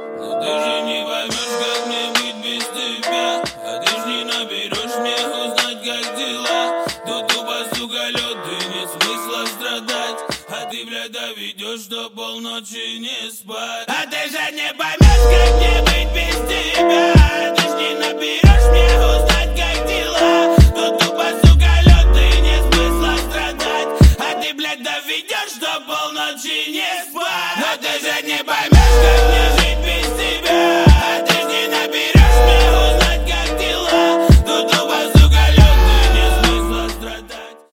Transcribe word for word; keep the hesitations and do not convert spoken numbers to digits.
Но ты же не поймешь, как мне быть без тебя. А ты ж не наберешь мне узнать, как дела. Тут тупо, сука, лед, и нет смысла страдать. А ты, блядь, доведешь до полночи не спать. А ты же не поймешь, как мне быть без тебя. А ты ж не наберешь мне узнать, как дела. Тут тупо, сука, лед, и нет смысла страдать. А ты, блядь, доведешь до полночи не спать. Но ты же не поймешь.